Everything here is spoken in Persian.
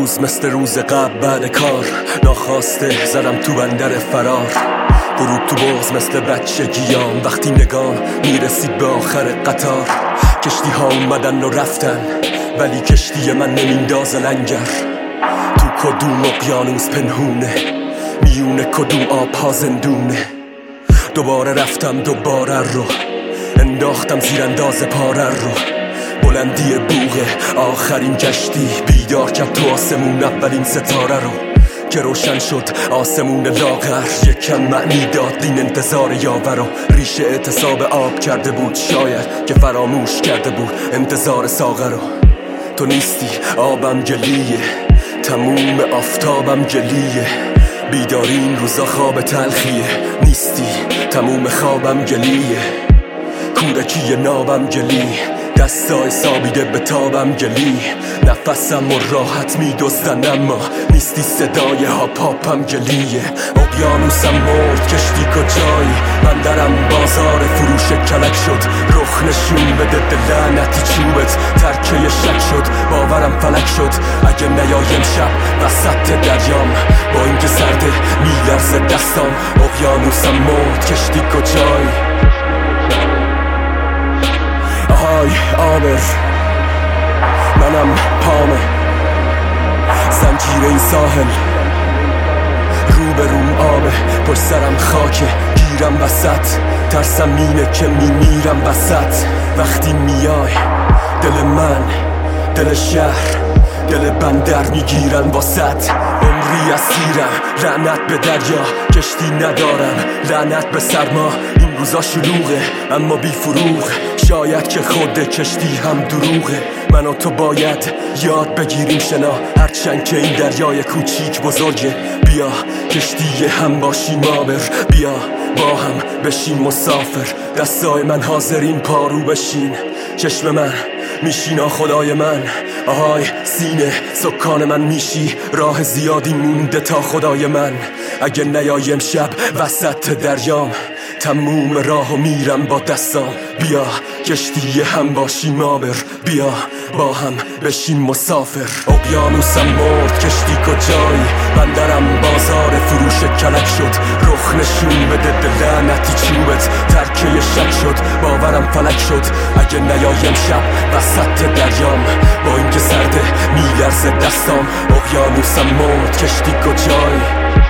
امروز مثل روز قبل بعد کار ناخواسته زدم تو بندر فرار. غروب تو بغض مثل بچگیام، وقتی نگام میرسید به آخر قطار. کشتی ها اومدن و رفتن ولی کشتی من نمیندازه لنگر. تو کدوم اقیانوس پنهونه، میونه کدوم آب ها زندونه. دوباره رفتم دوباره رو انداختم زیر انداز پاره رو. بلندی بوغ آخرین کشتی بیدار کرد تو آسمون اولین ستاره رو که روشن شد آسمون لاغر. یکم معنی داد این انتظار یاور رو. ریشه اعتصاب آب کرده بود شاید که فراموش کرده بود انتظار ساغر رو. تو نیستی آبم گلیه، تموم آفتابم گلیه. بیداری این روزا خواب تلخیه، نیستی تموم خوابم گلیه. کودکی نابم گلی، دستای سابیده به تابم گلی. نفسم و راحت میدزدن اما نیستی صدای هاپاپم گلیه. اقیانوسم مرد کشتی کجایی، بندرم بازار فروش کلک شد. رخ نشون بده لعنتی چوبت ترکه شک شد، باورم فلک شد. اگه نیایم شب وسط دریام با اینکه سرده میلرزه دستام. اقیانوسم مرد کشتی کجایی. آهای آبر منم پامه، زنجیره ای ساحل رو به روم آبه. پشت سرم خاکه گیرم وسط، ترسم اینه که میمیرم وسط. وقتی میای دل من، دل شهر، دل بندر میگیرن واسط. عمری اسیرم لعنت به دریا، کشتی ندارم لعنت به سرما. این روزا شلوغه اما بی فروغ، شاید که خود کشتی هم دروغه. من و تو باید یاد بگیریم شنا، هرچند که این دریای کوچیک بزرگه. بیا کشتی هم باشیم آبر، بیا با هم بشیم مسافر. دستای من حاضرین پارو بشین، چشم من میشی خدای من. آهای سینه سکان من میشی، راه زیادی مونده تا خدای من. اگه نیایم شب وسط دریام تموم راهو میرم با دستام. بیا کشتی هم باشیم آبر، بیا با هم بشیم مسافر. اقیانوسم مرد کشتی کجایی، بندرم بازار فروش کلک شد. رخ نشون بده لعنتی چوبت ترکه شک شد، باورم فلک شد. اگه نیایم شب وسط دریام با اینکه سرده میلرزه دستام. اقیانوسم مرد کشتی کجایی.